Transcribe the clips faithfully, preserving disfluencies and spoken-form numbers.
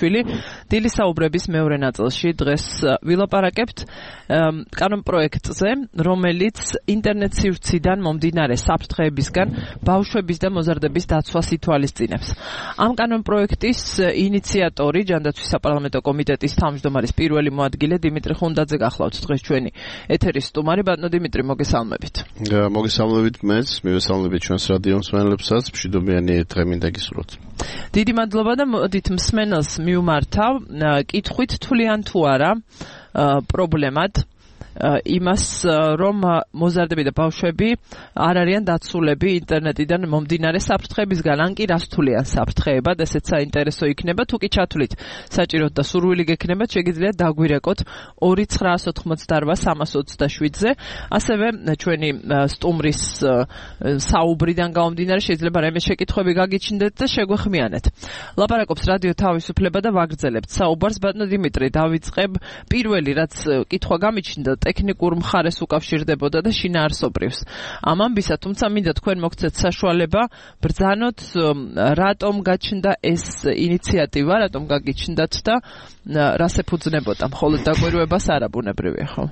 კვარაშვილი. დილის საუბრების მეორე ნაწილში დღეს ვილაპარაკებთ კანონპროექტზე, რომელიც ინტერნეტ სივრციდან მომდინარე საფრთხეებისგან ბავშვების და მოზარდების დაცვას ითვალისწინებს. ამ კანონპროექტის ინიციატორი, ჯანდაცვის საპარლამენტო კომიტეტის თავმჯდომარის პირველი მოადგილე დიმიტრი ხუნდაძე გახლავთ დღეს ჩვენი ეთერის სტუმარი. ბატონო დიმიტრი, მოგესალმებით. მოგესალმებით მეც, მივესალმებით ჩვენს რადიო მსმენელებსაც, მშვიდობიანი დღე მინდა გისურვოთ. დიდი მადლობა და მოდით მსმენელს მივმართავ კითხვით თვლიან თუ არა პრობლემად იმას, რომ მოზარდები და ბავშვები არ არიან დაცულები ინტერნეტიდან მომდინარე საფრთხეებისგან, ან კი რას თვლიან საფრთხეებად, ესეც საინტერესო იქნება. თუ კი ჩათვლით საჭიროდ და სურვილი გექნებათ, შეგიძლიათ დაგვირეკოთ ორი ცხრაას ოთხმოცდარბა სამას ოცდაშვიდზე. ასევე ჩვენი სტუმრის საუბრიდან გამომდინარე შეიძლება რაიმე შეკითხვები გაგიჩნდეთ და შეგვეხმიანეთ. ლაპარაკობს რადიო თავისუფლება და ვაგრძელებთ საუბარს. ბატონო დიმიტრი, დავიწყებ პირველი, რაც კითხვა გამიჩნდა, ტექნიკურ მხარეს უკავშირდებოდა და შინაარსობრივს ამ ამბისა, თუმცა მინდა თქვენ მოგცეთ საშუალება ბრძანოთ, რატომ გაჩნდა ეს ინიციატივა, რატომ გაგიჩნდათ და რას ეფუძნებოდა, მხოლოდ დაკვირვებას არა ბუნებრივია, ხო?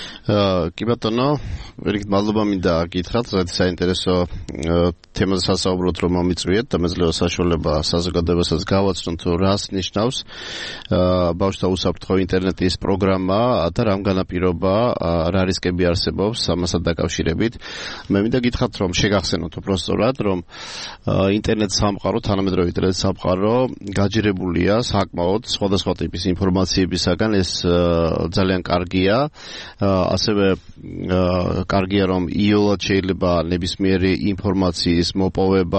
კი ბატონო, ვერიგით მადლობა მინდა გითხრათ, რაც საინტერესო თემაზე სასაუბროთ რომ მომიწვიეთ და მეძლევა საშუალება საზოგადოებასაც გავაცნოთ, რას ნიშნავს ბავშვთა უსაფრთხო ინტერნეტის პროგრამა და რამ განაპირობა, რა რისკები არსებობს ამასთან დაკავშირებით. მე მინდა გითხრათ, რომ შეგახსენოთ უბრალოდ, რომ ინტერნეტ სამყარო, თანამედროვე ინტერნეტ სამყარო გაჯერებულია საკმაოდ სხვადასხვა ტიპის ინფორმაციებისაგან. ეს ძალიან კარგია. ასევე კარგია, რომ იოლად შეიძლება ნებისმიერი ინფორმაციის მოპოვება,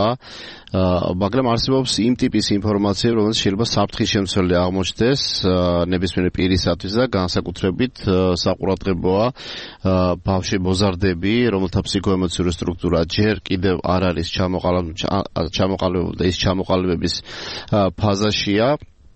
მაგრამ არსებობს იმ ტიპის ინფორმაცია, რომელიც შეიძლება საფრთხის შემცველი აღმოჩნდეს ნებისმიერი პირისათვის და განსაკუთრებით საყურადღებოა ბავშვი მოზარდები, რომელთა ფსიქოემოციური სტრუქტურა ჯერ კიდევ არ არის ჩამოყალიბებული და ის ჩამოყალიბების ფაზაშია.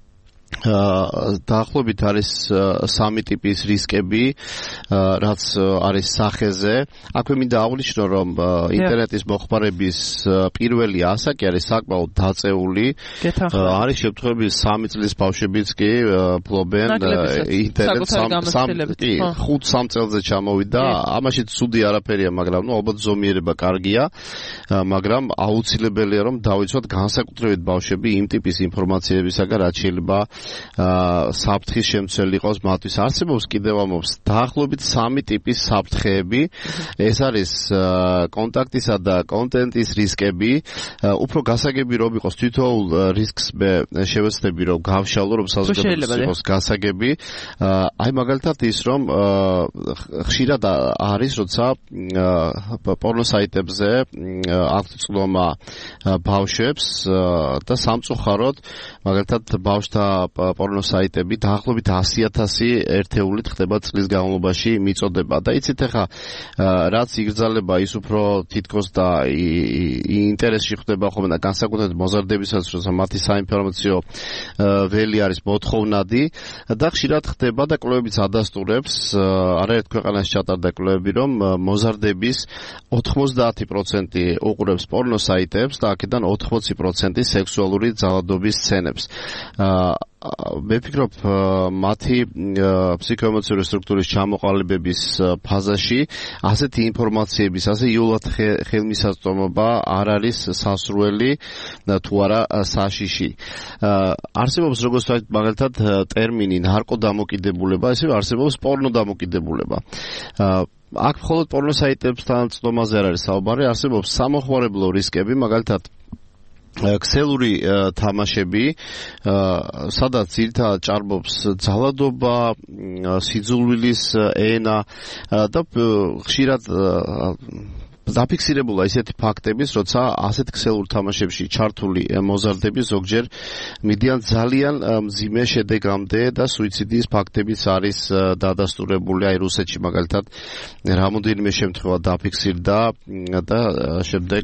დაახლოებით არის სამი ტიპის რისკები, რაც არის სახეზე. აქვე მინდა აღვნიშნო, რომ ინტერნეტის მოხმარების პირველი ასაკი არის საკმაოდ დაწეული. არის შემთხვევები სამი წლის ბავშვებიც კი ფლობენ ინტერნეტს ხუთ სამ წელზე ჩამოვიდა. ამაში ცუდი არაფერია, მაგრამ ნუ ალბათ ზომიერება კარგია, მაგრამ აუცილებელია რომ დავიცვათ განსაკუთრებით ბავშვები იმ ტიპის ინფორმაციებისაგან, რაც შეიძლება საფრთხის შემცველი იყოს მათთვის. არსებობს კიდევ ამობს დაახლოებით სამი ტიპის საფრთხეები. ეს არის კონტაქტისა და კონტენტის რისკები. უფრო გასაგები რომ იყოს თითოეულ რისკს მე შევეცდები რომ გავშალო, რომ საზოგადოებას იყოს გასაგები. აი მაგალითად ის რომ ხშირად არის, როცა პორნო საიტებზე აქვთ წვლომა ბავშვებს და სამწუხაროდ მაგალითად ბავშვთა პორნო საიტები დაახლოებით ასი ათასი ერთეულით ხდება წლის განმავლობაში მიწოდება და იცით ახლა რაც იგრძალება ის უფრო თითქოს და ინტერესში ხდება ხოლმე და განსაკუთრებით მოზარდებისაც, როცა მათი საინფორმაციო ველი არის მოთხოვნადი და ხშირად ხდება და კვლევებიც ადასტურებს, არაერთ ქვეყანაში ჩატარდა კვლევები, რომ მოზარდების ოთხმოცდაათი პროცენტი უყურებს პორნო საიტებს და აქედან ოთხმოცი პროცენტი სექსუალური ძალადობის სცენებს. მე ვფიქრობ, მათი ფსიქოემოციური სტრუქტურის ჩამოყალიბების ფაზაში ასეთი ინფორმაციების, ასე იოლად ხელმისაწვდომობა არ არის სასურველი თუ არა საშიში. არსებობს როგორც ვთქვათ, მაგალითად ტერმინი ნარკოდამოკიდებულება, ისევე არსებობს პორნოდამოკიდებულება. აქ მხოლოდ პორნო საიტებთან წვდომაზე არ არის საუბარი, არსებობს სამოხმარებლო რისკები, მაგალითად ქსელური თამაშები, სადაც ძირითადად ჭარბობს ძალადობა, სიძულვილის ენა და ხშირად დაფიქსირებულა ისეთი ფაქტების, როცა ასეთ ქსელურ თამაშებში ჩართული მოზარდები ზოგჯერ მიდიან ძალიან მძიმე შედეგამდე და სუიციდის ფაქტებიც არის დადასტურებული. აი რუსეთში მაგალითად რამოდენიმე შემთხვევა დაფიქსირდა და შემდეგ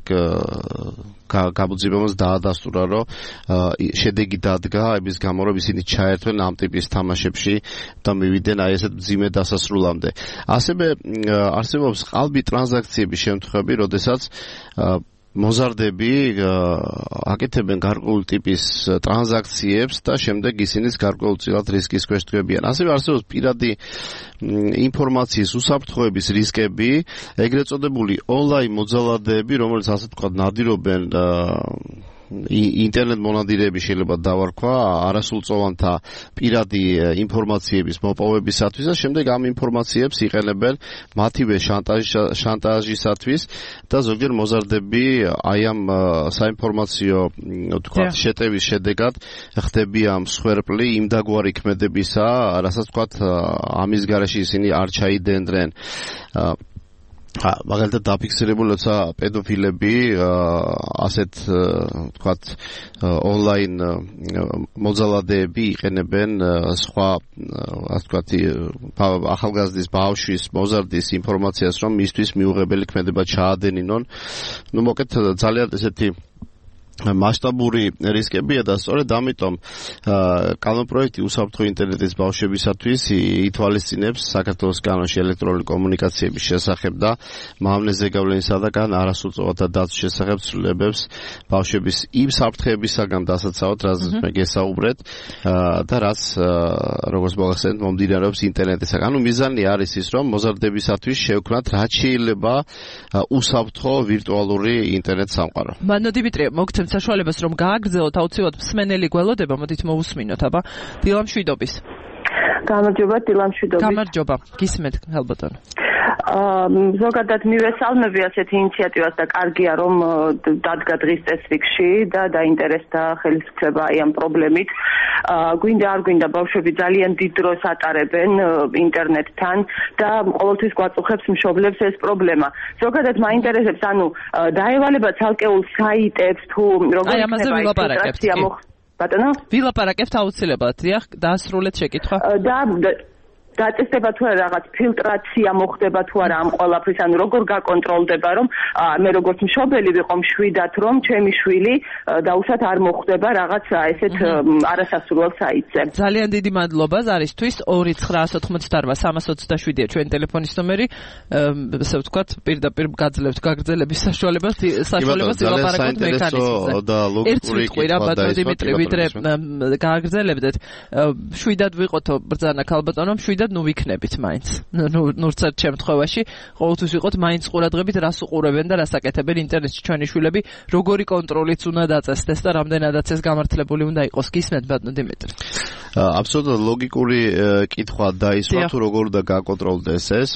გაბრძვებას დაადასტურა, რომ შედეგი დადგა იმის გამო, რომ ისინი ჩაერთვენ ამ ტიპის თამაშებში და მივიდნენ აი ესეთ მძიმე დასასრულამდე. ასევე არსებობს ყალბი ტრანზაქციების შემთხვევები, როდესაც მოზარდები აკეთებენ გარკვეული ტიპის ტრანზაქციებს და შემდეგ ისინიც გარკვეულწილად რისკის ქვეშ დგებიან. ასევე არსებობს პირადი ინფორმაციის უსაფრთხოების რისკები, ეგრეთ წოდებული ონლაინ მოძალადეები, რომელიც ასე ვთქვათ ნადირობენ ინტერნეტ მონადირეები შეიძლება დავარქვა არასრულწლოვანთა პირადი ინფორმაციების მოპოვებისათვის და შემდეგ ამ ინფორმაციებს იყენებენ მათივე შანტაჟისათვის და ზოგჯერ მოზარდები აი ამ საინფორმაციო თქვათ შეტევის შედეგად ხდებიან მსხვერპლი იმ დაგვარი ქმედებისა, რასაც თქვათ ამის გარეშე ისინი არ ჩაიდენდნენ. მაგალითად დაფიქსირებული როცა პედოფილები ასეთ თქვათ ონლაინ მოძალადეები იყენებენ სხვა ასე ვთქვათ ახალგაზრდის ბავშვის მოზარდის ინფორმაციას რომ მისთვის მიუღებელი ქმედება ჩაადენინონ. ნუ მოკეთ ძალიან ესეთი მასშტაბური რისკებია და სწორედ ამიტომ კანონპროექტი უსაფრთხო ინტერნეტის ბავშვებისათვის ითვალისწინებს საქართველოს კანონში ელექტრონული კომუნიკაციების შესახებ და მავნე ზეგავლენისა და კან არასრულწლოვანთა დაცვის შესახებ ცვლილებებს ბავშვების იმ საფრთხეებისაგან დასაცავად, რაზეც მე გესაუბრეთ და რაც როგორც მოგახსენეთ მომდინარეობს ინტერნეტისაგან. ანუ მიზანი არის ის, რომ მოზარდებისათვის შევქმნათ რაც შეიძლება უსაფრთხო ვირტუალური ინტერნეტ სამყარო. მანო დიმიტრი, მოგცემ საშუალებას რომ გააგრძელოთ აუცილებლად მსმენელი გველოდება, მოდით მოვუსმინოთ, აბა დილამშვიდობის. გამარჯობა, დილამშვიდობის. გამარჯობა, გისმენთ ალბათონო. ზოგადად მივესალმები ასეთ ინიციატივას და კარგია რომ დადგა დღის წესრიგში და დაინტერესდა ხელისუფლება აი ამ პრობლემით. გვინდა არ გვინდა ბავშვები ძალიან დიდ დროს ატარებენ ინტერნეტთან და ყოველთვის გვაწუხებს მშობლებს ეს პრობლემა. ზოგადად მაინტერესებს ანუ დაევალება ცალკეულ საიტებს თუ როგორ იქნება ინტეგრაცია მოხ ბატონო? ვილაპარაკებთ აუცილებლად, დიახ, დაასრულეთ შეკითხვა. და დაწესდება თუ არა რაღაც ფილტრაცია მოხდება თუ არა ამ ყველაფრის, ანუ როგორ გაკონტროლდება რომ მე როგორც მშობელი ვიყო მშვიდად რომ ჩემი შვილი დაუშვათ არ მოხდება რაღაც ესეთ არასასურველ საიტზე. ძალიან დიდი მადლობა ზარისთვის. ორი ცხრა ოთხმოცდაოთხ სამას ოცდაშვიდია ჩვენი ტელეფონის ნომერი. ესე ვთქვათ, პირდაპირ გაძლევთ გაგრძელების საშუალებას, საშუალებას ვილაპარაკოთ მექანიზმზე. ერთი ყვირა ბატონო დიმიტრი, ვიდრე გააგრძელებდეთ. შვიდად ვიყოთო ბრძანა ქალბატონო, შვიდად ნუ ვიქნებით მაინც. ნუ ნურცად შემთხვევაში ყოველთვის ვიყოთ მაინც ყურადღებით რას უყურებენ და რას აკეთებენ ინტერნეტში ჩვენი შვილები, როგორი კონტროლიც უნდა დაწესდეს და რამდენადაც ეს გამართლებული უნდა იყოს. გისმენთ ბატონო დიმიტრი. აბსოლუტურად ლოგიკური კითხვა დაისვა თუ როგორ უნდა გაკონტროლდეს ეს.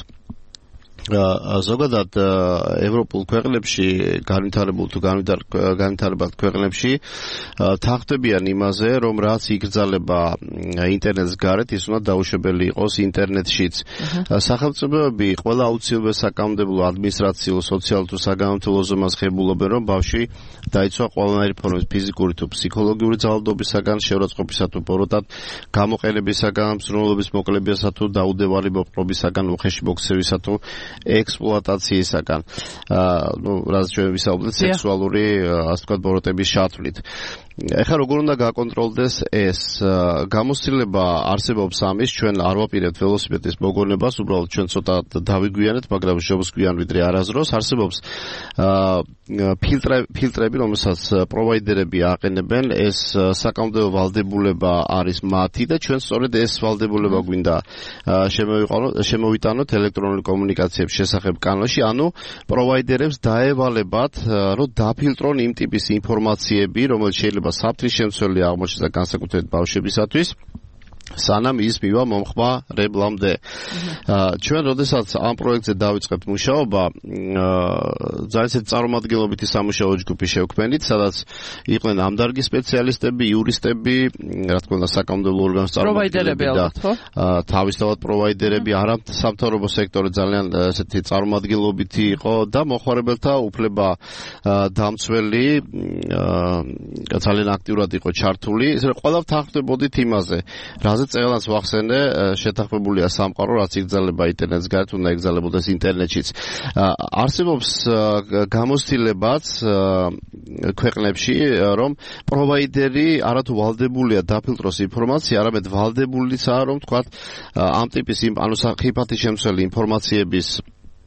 ზოგადად ევროპულ ქვეყნებში განვითარებულ თუ განვითარებად ქვეყნებში თანხმდებიან იმაზე, რომ რაც იგრძალება ინტერნეტის გარეთ, ის უნდა დაუშვებელი იყოს ინტერნეტშიც. სახელმწიფოები ყველა აუცილებელ საკანონმდებლო, ადმინისტრაციულ, სოციალურ თუ საგანმანათლებლო ზომას ღებულობენ, რომ ბავშვი დაიცვა ყველანაირი ფორმის ფიზიკური თუ ფსიქოლოგიური ძალადობისაგან, შეურაცხყოფისა თუ ბოროტად გამოყენებისაგან, მსურველობის მოკლებისა თუ დაუდევარი მოპყრობისაგან, უხეში მოქცევისა თუ ექსპლუატაციისაგან. ნუ რაც ჩვენ ვისაუბრეთ სექსუალური ასე ვთქვათ ბოროტების ჩათვლით. ეხლა როგორ უნდა გაკონტროლდეს ეს? გამოცდილება არსებობს ამის, ჩვენ არ ვაპირებთ ველოსიპედის მოგონებას, უბრალოდ ჩვენ ცოტა დავიგვიანეთ, მაგრამ შობს გვიან ვიდრე არასდროს. არსებობს ფილტრები, რომელსაც პროვაიდერები აყენებენ, ეს საკანონმდებლო ვალდებულება არის მათი და ჩვენ სწორედ ეს ვალდებულება გვინდა შემოვიტანოთ ელექტრონული კომუნიკაციების შესახებ კანონში, ანუ პროვაიდერებს დაევალებათ, რომ დაფილტრონ იმ ტიპის ინფორმაციები, რომელიც შეიძლება საფრთხის შემცველი აღმოჩნდეს განსაკუთრებით ბავშვებისათვის, სანამ ის მივა მომხმარებლამდე. ჩვენ როდესაც ამ პროექტზე დავიწყებთ მუშაობა, ძალიან წარმომადგენლობითი სამუშაო ჯგუფი შევქმნით, სადაც იყვნენ ამ დარგის სპეციალისტები, იურისტები, რა თქმა უნდა, საკანონმდებლო ორგანოს წარმომადგენლები და თავისთავად პროვაიდერები, არასამთავრობო სექტორი ძალიან ესეთი წარმომადგენლობითი იყო და მოხმარებელთა უფლება დამცველი ძალიან აქტიურად იყო ჩართული. ესე ყველა თანხმდებოდით იმაზე, რაზე წელს ვახსენე, შეთანხმებულია სამყარო, რაც იგრძალება ინტერნეტს გარეთ, უნდა იგრძალებოდეს ინტერნეტშიც. არსებობს გამოცდილებაც ქვეყნებში, რომ პროვაიდერი არათუ ვალდებულია დაფილტროს ინფორმაცია, არამედ ვალდებულიცაა, რომ თქვათ ამ ტიპის ანუ ხიფათი შემცველი ინფორმაციების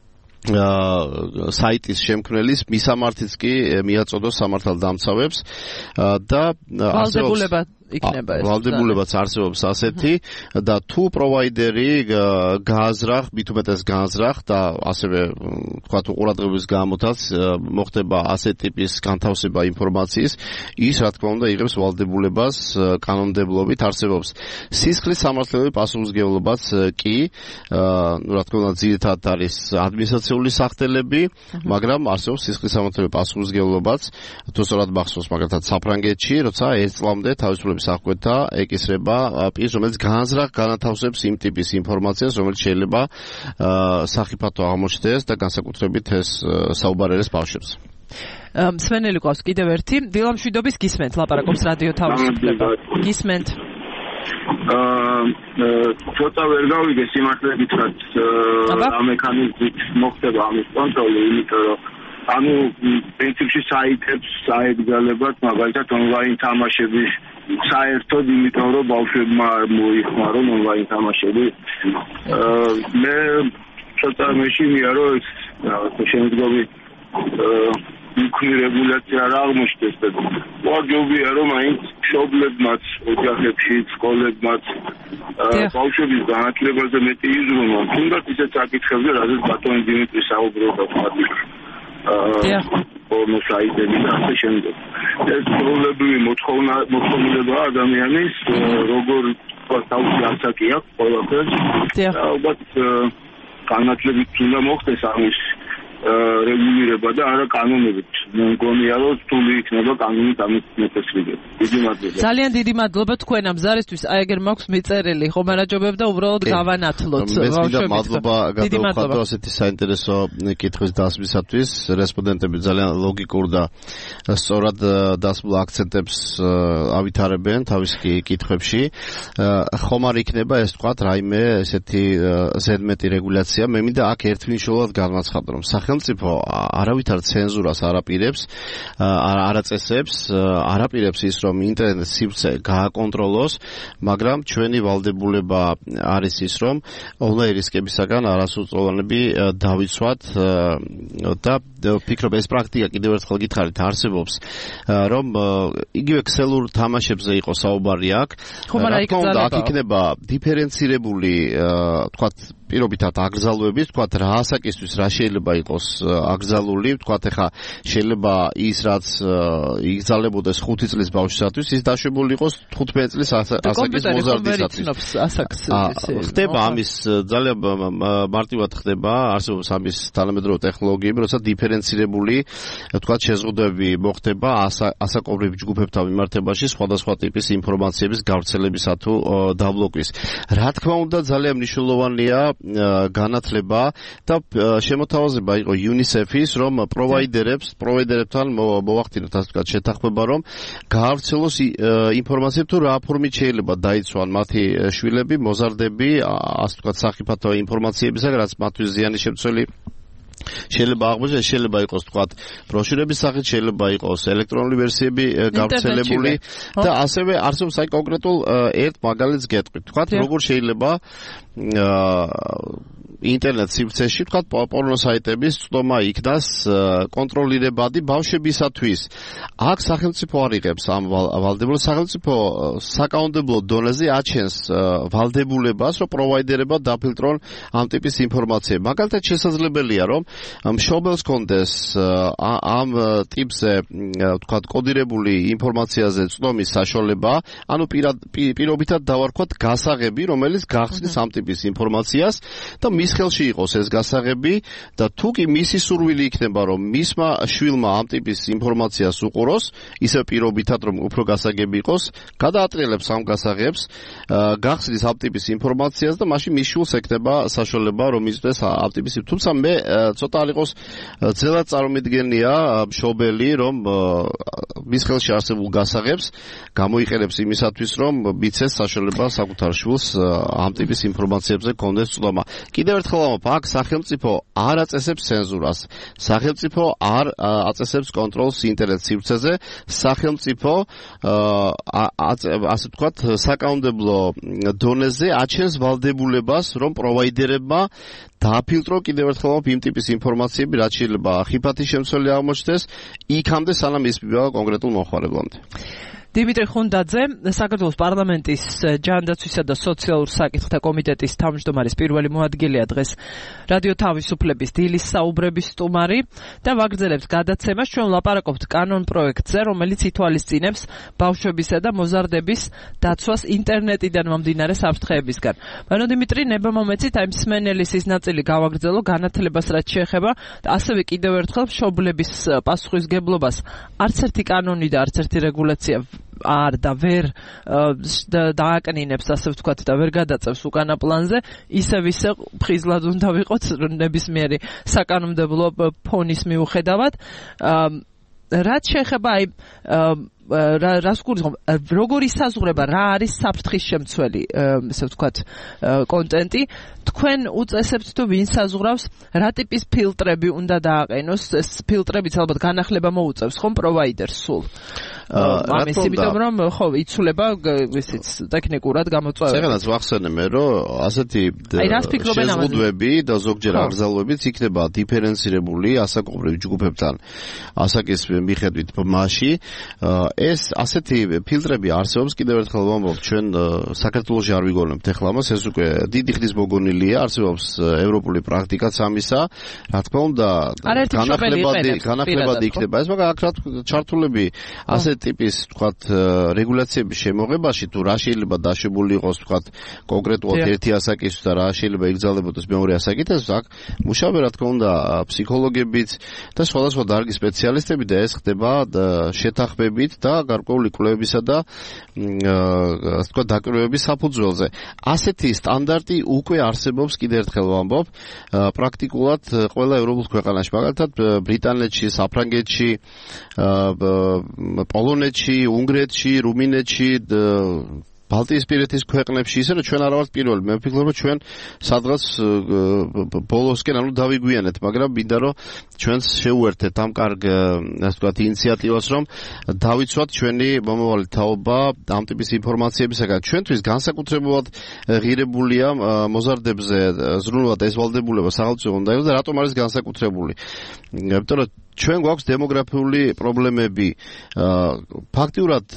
საიტის შემქმნელის მისამართიც კი მიაწოდოს სამართალდამცავებს და ვალდებულება იქნება ეს. ვალდებულებაც არსებობს ასეთი და თუ პროვაიდერი გააზრახ, მით უმეტეს გააზრახ და ასევე ვთქვათ უყურადღების გამოდაც მოხდება ასეთი ტიპის განთავსება ინფორმაციის, ის რა თქმა უნდა იღებს ვალდებულებას კანონმდებლობით არსებობს. სისხლის სამართლებრივი პასუხისმგებლობაც კი, ну რა თქმა უნდა ძირითადად არის ადმინისტრაციული სახდელები, მაგრამ არსებობს სისხლის სამართლებრივი პასუხისმგებლობაც, თუ სწორად მახსოვს მაგალითად საფრანგეთში, როცა ერთ წლამდე თავისუფლების აღკვეთა ეკისრება პირს, რომელიც განზრახ განათავსებს იმ ტიპის ინფორმაციას, რომელიც შეიძლება სახიფათო აღმოჩნდეს და განსაკუთრებით ეს საუბარერეს ბავშვებს. მსმენელი ყავს კიდევ ერთი. დილამშვიდობის გისმენთ, ლაპარაკობს რადიო თავისუფლება. გისმენთ. აა ცოტა ვერ გავიგე სიმართლე გითხრათ რა მექანიზმით მოხდება ამის კონტროლი, იმიტომ რომ ანუ პრინციპში საიტებს საერთგალებად მაგალითად ონლაინ თამაშების საერთოდ იმიტომ რომ ბავშვებმა მოიხმარონ ონლაინ თამაშები. მე ცოტა მეშინია რომ ეს შემდგომი იქნი რეგულაცია რა აღმოჩნდეს და ვარჯობია რომ მაინც მშობლებმაც ოჯახებში სკოლებმაც ბავშვების განათლებაზე მეტი იზრუნონ. თუნდაც ისეთ საკითხებზე რაზეც ბატონი დიმიტრი საუბრობდა ხმათით პორნო საიტები და ასე შემდეგ. ეს პრობლემები მოთხოვნილება ადამიანის როგორ თავისი ასაკი აქვს ყველაფერს და ალბათ განათლებით უნდა მოხდეს ამის რეგულირება და არა კანონებით. მე მგონია რომ რთული იქნება კანონით ამის მოწესრიგება. დიდი მადლობა. ძალიან დიდი მადლობა თქვენ ამ ზარისთვის. აი ეგერ მაქვს მიწერილი, ხომ არაჯობებ და უბრალოდ გავანათლოთ. მე მადლობა გადავხადო ასეთი საინტერესო კითხვის დასმისათვის. რესპონდენტები ძალიან ლოგიკურ და სწორად დასმულ აქცენტებს ავითარებენ თავის კითხვებში. ხომ არ იქნება ეს თქვათ რაიმე ესეთი ზედმეტი რეგულაცია. მე მინდა აქ ერთმნიშვნელოვნად განვაცხადო, რომ სახელმწიფო არავითარ ცენზურას არაპირებს, არ აწესებს, არაპირებს ის, რომ ინტერნეტის სივრცე გააკონტროლოს, მაგრამ ჩვენი ვალდებულება არის ის, რომ ონლაინ რისკებისაგან არასრულწლოვანები დავიცვათ და ვფიქრობ ეს პრაქტიკა კიდევ ერთხელ გითხარით არსებობს, რომ იგივე ქსელურ თამაშებზე იყოს საუბარი აქ. ხომ არა იკრძალება. აქ იქნება დიფერენცირებული, თქვათ პირობითად აკრძალვების, თქვათ რა ასაკისთვის რა შეიძლება იყოს აკრძალული, თქვათ ეხა შეიძლება ის რაც იგრძალებოდეს ხუთი წლის ბავშვისათვის, ის დაშვებული იყოს თხუთმეტი წლის ასაკის მოზარდისათვის. ხდება ამის ძალიან მარტივად ხდება, არსებობს ამის თანამედროვე ტექნოლოგიები, როცა დიფერენცირებული, თქვათ შეზღუდვები მოხდება ასაკობრივ ჯგუფებთან მიმართებაში სხვადასხვა ტიპის ინფორმაციების გავრცელებისა თუ დაბლოკვის. რა თქმა უნდა ძალიან მნიშვნელოვანია განათლება და შემოთავაზება იყო იუნისეფის, რომ პროვაიდერებს, პროვაიდერებთან მოვახდინოთ ასე ვთქვათ შეთანხმება, რომ გაავრცელოს ინფორმაცია თუ რა ფორმით შეიძლება დაიცვან მათი შვილები, მოზარდები, ასე ვთქვათ სახიფათო ინფორმაციებისაგან, რაც მათთვის ზიანი შემცველი შეიძლება აღმოჩნდეს, შეიძლება იყოს თქვათ ბროშურების სახით, შეიძლება იყოს ელექტრონული ვერსიები გავრცელებული და ასევე არსებობს აი კონკრეტულ ერთ მაგალითს გეტყვით. თქვათ როგორ შეიძლება ინტერნეტ სივრცეში თქვათ პორნო საიტების წვდომა იქნას კონტროლირებადი ბავშვებისათვის. აქ სახელმწიფო არიღებს ამ ვალდებულებას, სახელმწიფო საკანონმდებლო დონეზე აჩენს ვალდებულებას, რომ პროვაიდერებმა დაფილტრონ ამ ტიპის ინფორმაციები. მაგალითად შესაძლებელია, რომ მშობელს კონდეს ამ ტიპზე თქვათ კოდირებული ინფორმაციაზე წვდომის საშუალება, ანუ პირობითად დავარქვათ გასაღები, რომელიც გახსნის ამ ტიპის ინფორმაციას და მის ხელში იყოს ეს გასაღები და თუ კი მისი სურვილი იქნება, რომ მისმა შვილმა ამ ტიპის ინფორმაციას უყუროს, ისე პირობითად რომ უფრო გასაგები იყოს, გადაატრიალებს ამ გასაღებს, გახსნის ამ ტიპის ინფორმაციას და მაშინ მის შვილს ექნება საშუალება, რომ იზრდეს ამ ტიპის. თუმცა მე ცოტა არ იყოს ძელად წარმომიდგენია მშობელი, რომ მის ხელში არსებულ გასაღებს გამოიყენებს იმისათვის, რომ მიცეს საშუალება საკუთარ შვილს ამ ტიპის ინფორმაციებზე კონდეს წვდომა. კიდევ ერთხელ ამბობ, აქ სახელმწიფო არ აწესებს ცენზურას. სახელმწიფო არ აწესებს კონტროლს ინტერნეტ სივრცეზე. სახელმწიფო ასე ვთქვათ, საკანონმდებლო დონეზე აჩენს ვალდებულებას, რომ პროვაიდერებმა დააფილტრო კიდევ ერთხელ იმ ტიპის ინფორმაციები, რაც შეიძლება ხიფათის შემცველი აღმოჩნდეს, იქამდე სანამ ის მიბება კონკრეტულ მომხმარებლამდე. დიმიტრი ხუნდაძე, საქართველოს პარლამენტის ჯანდაცვისა და სოციალურ საკითხთა კომიტეტის თავმჯდომარის პირველი მოადგილეა დღეს რადიო თავისუფლების დილის საუბრების სტუმარი და ვაგრძელებთ გადაცემას. ჩვენ ვლაპარაკობთ კანონ პროექტზე, რომელიც ითვალისწინებს ბავშვებისა და მოზარდების დაცვას ინტერნეტიდან მომდინარე საფრთხეებისგან. ბანო დიმიტრი, ნება მომეცით აი მსმენელის ის ნაწილი გავაგრძელო განათლებას რაც შეეხება და ასევე კიდევ ერთხელ მშობლების პასუხისგებლობას. არც ერთი კანონი და არც ერთი რეგულაცია არ და ვერ დააკნინებს, ასე ვთქვათ, და ვერ გადაწევს უკანა პლანზე, ისევ ისე ფხიზლად უნდა ვიყოთ ნებისმიერი საკანონმდებლო ფონის მიუხედავად. რაც შეეხება აი რას გულისხმობ, როგორ ისაზღვრება, რა არის საფრთხის შემცველი, ესე ვთქვათ, კონტენტი, თქვენ უწესებთ თუ ვინ საზღვრავს, რა ტიპის ფილტრები უნდა დააყენოს, ეს ფილტრებიც ალბათ განახლება მოუწევს ხომ პროვაიდერს სულ. ამის იმიტომ რომ ხო იცვლება ისიც ტექნიკურად გამოწვევები. წეგანაც ვახსენე მე რომ ასეთი შეზღუდვები და ზოგჯერ აკრძალვებიც იქნება დიფერენცირებული ასაკობრივ ჯგუფებთან ასაკის მიხედვით მასში. ეს ასეთი ფილტრები არსებობს, კიდევ ერთხელ ვამბობ, ჩვენ საქართველოში არ ვიგონებთ ეხლა ამას, ეს უკვე დიდი ხნის მოგონილია, არსებობს ევროპული პრაქტიკაც ამისა, რა თქმა უნდა, განახლებადი იქნება. ეს მაგრამ აქ ჩართულები ასე ტიპის, ვთქვათ, რეგულაციების შემოღებაში, თუ რა შეიძლება დაშვებული იყოს, ვთქვათ, კონკრეტულად ერთი ასაკისთვის და რა შეიძლება იგზალებოდეს მეორე ასაკითაც, აქ მუშაობენ, რა თქმა უნდა, ფსიქოლოგებიც და სხვადასხვა დარგის სპეციალისტები და ეს ხდება შეთანხმებით და გარკვეული კვლევებისა და ასე ვთქვათ, დაკვირვების საფუძველზე. ასეთი სტანდარტი უკვე არსებობს, კიდევ ერთხელ ვამბობ, პრაქტიკულად ყველა ევროპულ ქვეყანაში, მაგალითად ბრიტანეთში, საფრანგეთში, პოლონეთში, უნგრეთში, რუმინეთში, ბალტიისპირეთის ქვეყნებში, ისე რომ ჩვენ არ ვართ პირველი. მე ვფიქრობ, რომ ჩვენ სადღაც ბოლოსკენ ანუ დავიგვიანეთ, მაგრამ მინდა რომ ჩვენს შეუერთეთ ამ კარგ, ასე ვთქვათ, ინიციატივას, რომ დავიცვათ ჩვენი მომავალი თაობა ამ ტიპის ინფორმაციებისაგან. ჩვენთვის განსაკუთრებულად ღირებულია მოზარდებზე ზრუნულად ეს ვალდებულება სახელმწიფო უნდა იყოს და რატომ არის განსაკუთრებული? იმიტომ რომ ჩვენ გვაქვს დემოგრაფიული პრობლემები. ფაქტიურად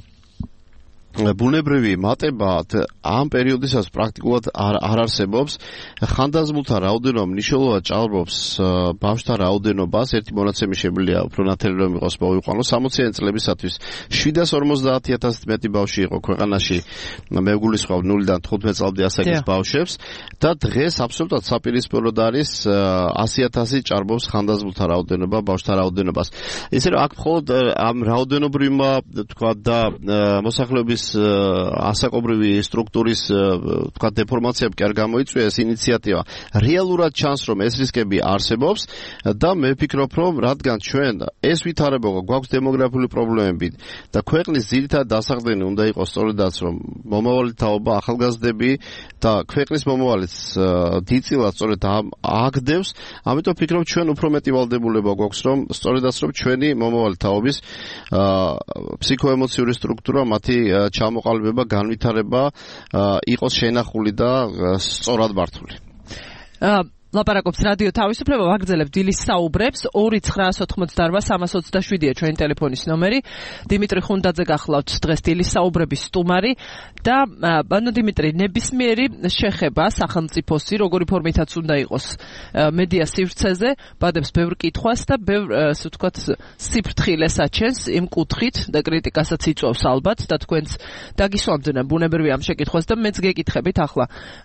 ბუნებრივი მატება ამ პერიოდისას პრაქტიკულად არ, არ არსებობს. ხანდაზმულთა რაოდენობა მნიშვნელოვნად ჭარბობს ბავშვთა რაოდენობას. ერთი მონაცემი შეგვიძლია უფრო ნათელი რომ იყოს მოვიყვანო. სამოციანი წლებისათვის შვიდას ორმოცდაათი ათასით მეტი ბავშვი იყო ქვეყანაში, მე ვგულისხმობ ნულიდან თხუთმეტ წლამდე ასაკის ბავშვებს და დღეს აბსოლუტურად საპირისპიროდ არის ასი ათასი ჭარბობს ხანდაზმულთა რაოდენობა ბავშვთა რაოდენობას. ისე რომ აქ მხოლოდ ამ რაოდენობრივმა თქვა და მოსახლეობის ასაკობრივი სტრუქტურის თქვა დეფორმაციები კი არ გამოიწვია ეს ინიციატივა. რეალურად ჩანს რომ ეს რისკები არსებობს და მე ვფიქრობ რომ რადგან ჩვენ ეს ვითარება გვაქვს დემოგრაფიული პრობლემები და ქვეყნის ძირითადი დასაყრდენი უნდა იყოს სწორედაც რომ მომავალი თაობა, ახალგაზრდები და ქვეყნის მომავალიც დიდწილად სწორედ აგდებს, ამიტომ ვფიქრობ ჩვენ უფრო მეტი ვალდებულება გვაქვს რომ სწორედაც რომ ჩვენი მომავალი თაობის ფსიქოემოციური სტრუქტურა, მათი ჩამოყალიბება, განვითარება იყოს შენახული და სწორად მართული. ლაპარაკობს რადიო თავისუფლება, ვაგრძელებთ დილის საუბრებს. ორი ცხრაასი ოცდაოთხმოცდაორვა სამას ოცდაშვიდია ჩვენი ტელეფონის ნომერი. დიმიტრი ხუნდაძე გახლავთ დღეს დილის საუბრების სტუმარი და ბანო დიმიტრი, ნებისმიერი შეხება სახელმწიფოსი, როგორი ფორმითაც უნდა იყოს მედია სივრცეზე, ბადებს ბევრ კითხვას და ბევრ, ასე ვთქვათ, სიფრთხილეს აჩენს იმ კუთხით და კრიტიკასაც იწვევს ალბათ და თქვენც დაგისვამდნენ ბუნებრივია ამ შეკითხვას და მეც გეკითხებით ახლა.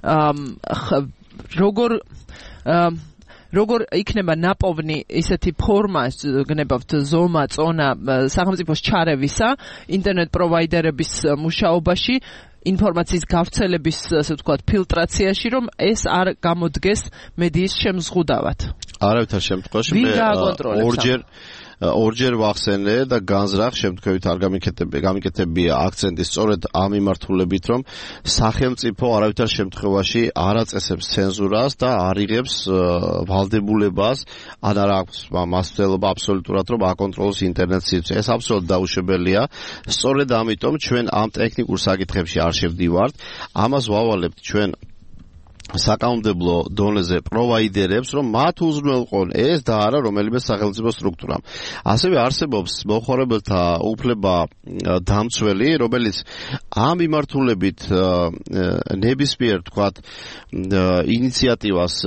როგორ როგორ იქნება ნაპოვნი ისეთი ფორმა, გნებავთ ზომა, წონა სახელმწიფოს ჩარევისა ინტერნეტ პროვაიდერების მუშაობაში, ინფორმაციის გავრცელების, ასე ვთქვათ, ფილტრაციაში, რომ ეს არ გამოდგეს მედიის შემზღუდავად. არავითარ შემთხვევაში მე ორჯერ ორჯერ ვახსენე და განზრახ შემთხვევით არ გამიკეთებია გამიკეთებია აქცენტი სწორედ ამ მიმართულებით, რომ სახელმწიფო არავითარ შემთხვევაში არ აწესებს ცენზურას და არ იღებს ვალდებულებას, ან არ აქვს მასწავლება აბსოლუტურად რომ აკონტროლოს ინტერნეტ სივრცე. ეს აბსოლუტურად დაუშვებელია. სწორედ ამიტომ ჩვენ ამ ტექნიკურ საკითხებში არ შევდივართ. ამას ვავალებთ ჩვენ საკანონმდებლო დონეზე პროვაიდერებს, რომ მათ უზრუნველყონ ეს და არა რომელიმე სახელმწიფო სტრუქტურამ. ასევე არსებობს მოხმარებელთა უფლება დამცველი, რომელიც ამ მიმართულებით ნებისმიერ თქვათ ინიციატივას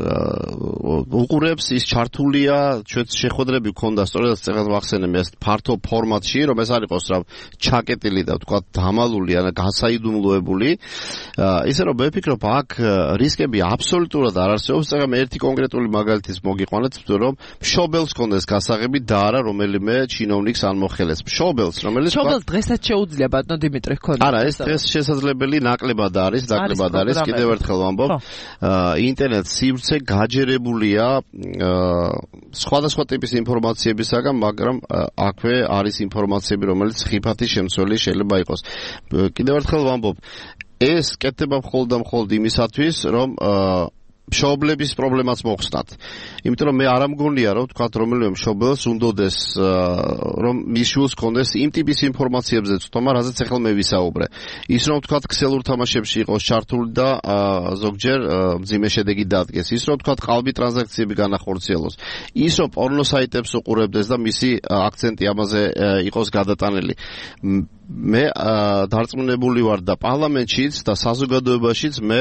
უყურებს, ის ჩართულია, ჩვენ შეხვედრები გქონდა, სწორედ წეგან ვახსენე ეს ფართო ფორმატში, რომ ეს არ იყოს რა ჩაკეტილი და თქვათ დამალული, ან გასაიდუმლოებული. ისე რომ მე ვფიქრობ, აქ რისკები აბსოლუტურად არ არსებობს. წეგან მე ერთი კონკრეტული მაგალითის მოგიყვანეთ, რომ მშობელს კონდეს გასაღები და არა რომელიმე ჩინოვნიკს ან მოხელეს. მშობელს, რომელიც მშობელს დღესაც შეუძლია ბატონო დიმიტრი ხონდა. არა, ეს დღეს შესაძლებელი ნაკლებად არის, ნაკლებად არის. კიდევ ერთხელ ვამბობ, ინტერნეტ სივრცე გაჯერებულია სხვადასხვა ტიპის ინფორმაციებისაგან, მაგრამ აქვე არის ინფორმაციები, რომელიც ხიფათის შემცველი შეიძლება იყოს. კიდევ ერთხელ ვამბობ, ეს კეთდება მხოლოდ და მხოლოდ იმისათვის, რომ მშობლების პრობლემაც მოხსნათ. იმიტომ რომ მე არ ამგონია, რომ თქვათ რომელიმე მშობელს უნდოდეს რომ მის შვილს კონდეს იმ ტიპის ინფორმაციებზე ცნობა, რაზეც ახლა მე ვისაუბრე. ის რომ თქვათ ქსელურ თამაშებში იყოს ჩართული და ზოგჯერ მძიმე შედეგი დადგეს. ის რომ თქვათ ყალბი ტრანზაქციები განახორციელოს. ის რომ პორნო საიტებს უყურებდეს და მისი აქცენტი ამაზე იყოს გადატანილი. მე დარწმუნებული ვარ და პარლამენტშიც და საზოგადოებაშიც მე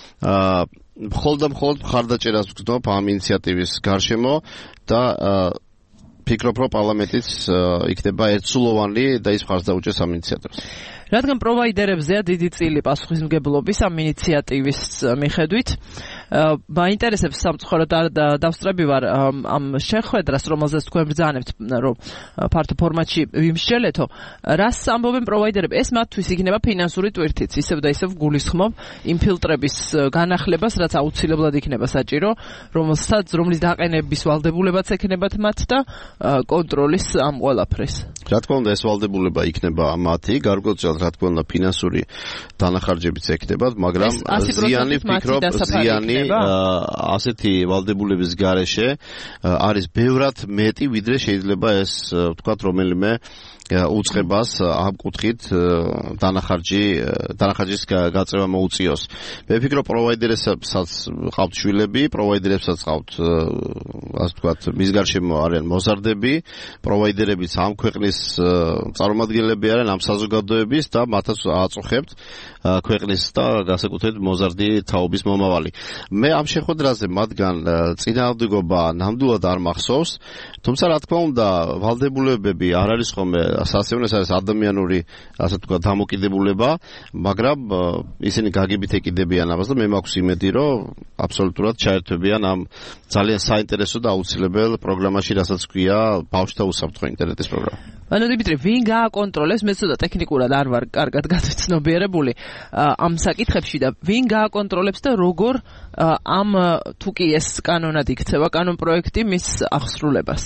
მხოლოდ და მხოლოდ მხარდაჭერას ვგრძნობ ამ ინიციატივის გარშემო და ფიქრობ, რომ პარლამენტიც იქნება ერთსულოვანი და ის მხარს დაუჭერს ამ ინიციატივას. რადგან პროვაიდერებზეა დიდი წილი პასუხისმგებლობის ამ ინიციატივის მიხედვით, მაინტერესებს სამწუხაროდ დავსწრები ვარ ამ შეხვედრას, რომელზეც თქვენ ბრძანებთ, რომ ფართო ფორმატში ვიმსჯელეთო, რას ამბობენ პროვაიდერები? ეს მათთვის იქნება ფინანსური ტვირთიც, ისევ და ისევ გულისხმობ იმ ფილტრების განახლებას, რაც აუცილებლად იქნება საჭირო, რომელსაც რომლის დაყენების ვალდებულებაც ექნებათ მათ და კონტროლის ამ ყველაფრის. რა თქმა უნდა, ეს ვალდებულება იქნება მათი, გარკვეულწილად რა თქმა უნდა ფინანსური დანახარჯებიც ექნებათ, მაგრამ ზიანი ვფიქრობ, ზიანი ასეთი ვალდებულების გარეშე არის ბევრად მეტი, ვიდრე შეიძლება ეს ვთქვათ რომელიმე უწყებას ამ კუთხით დანახარჯი დანახარჯის გაწევა მოუწიოს. მე ვფიქრობ პროვაიდერებსაც ყავთ შვილები, პროვაიდერებსაც ყავთ ასე ვთქვათ მის გარშემო არიან მოზარდები, პროვაიდერებიც ამ ქვეყნის წარმომადგენლები არიან ამ საზოგადოების და მათაც აწუხებთ ქვეყნის და განსაკუთრებით მოზარდი თაობის მომავალი. მე ამ შეხვედრაზე მათგან წინააღმდეგობა ნამდვილად არ მახსოვს, თუმცა რა თქმა უნდა ვალდებულებები არ არის ხოლმე სასწაულს არის ადამიანური ასე ვთქვათ დამოკიდებულება, მაგრამ ისინი გაგებით ეკიდებიან ამას და მე მაქვს იმედი, რომ აბსოლუტურად ჩაერთვებიან ამ ძალიან საინტერესო და აუცილებელ პროგრამაში, რასაც ქვია ბავშვთა უსაფრთხო ინტერნეტის პროგრამა. ანუ დიმიტრი, ვინ გააკონტროლებს? მე ცოტა ტექნიკურად არ ვარ კარგად გაცნობიერებული ამ საკითხებში და ვინ გააკონტროლებს და როგორ ამ თუ კი ეს კანონად იქცევა კანონ პროექტი მის აღსრულებას?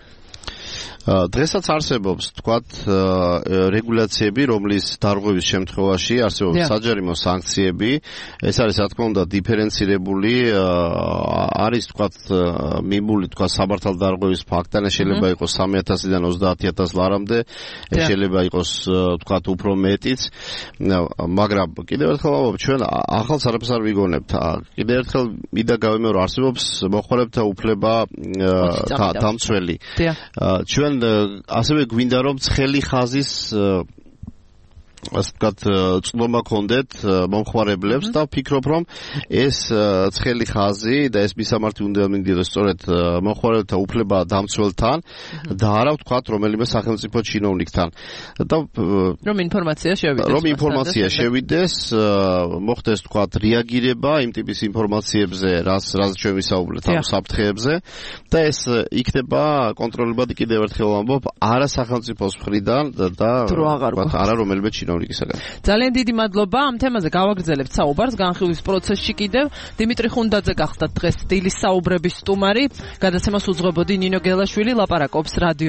დღესაც არსებობს თქვათ რეგულაციები, რომლის დარღვევის შემთხვევაში არსებობს საჯარიმო სანქციები. ეს არის რა თქმა უნდა დიფერენცირებული, არის თქვათ მიმული თქვათ საბართალ დარღვევის ფაქტთან, შეიძლება იყოს სამი ათასიდან ოცდაათი ათას ლარამდე, შეიძლება იყოს თქვათ უფრო მეტიც, მაგრამ კიდევ ერთხელ ვამბობ, ჩვენ ახალს არაფერს არ ვიგონებთ. კიდევ ერთხელ მინდა გავიმეორო, არსებობს მოხმარებთა უფლება დამცველი. ჩვენ ასევე გვინდა რომ ცხელი ხაზის ასე ვთქვათ წვდომა ქონდეთ მომხმარებლებს და ვფიქრობ რომ ეს ცხელი ხაზი და ეს მისამართი უნდა მინდიოდოს სწორედ მომხმარებელთა უფლება დამცველთან და არა ვთქვათ რომელიმე სახელმწიფო ჩინოვნიკთან და რომ ინფორმაცია შევიდეს რომ ინფორმაცია შევიდეს მოხდეს ვთქვათ რეაგირება იმ ტიპის ინფორმაციებზე რაც რაც ჩვენ ვისაუბრეთ ამ საფრთხეებზე და ეს იქნება კონტროლებადი კიდევ ერთხელ ვამბობ არა სახელმწიფოს მხრიდან და ვთქვათ არა რომელიმე ძალიან დიდი მადლობა ამ თემაზე გავაგრძელებთ საუბარს განხილვის პროცესში კიდევ დიმიტრი ხუნდაძე გახდათ დღეს დილის საუბრების სტუმარი გადაცემას უძღვებოდი ნინო გელაშვილი ლაპარაკობს რადიო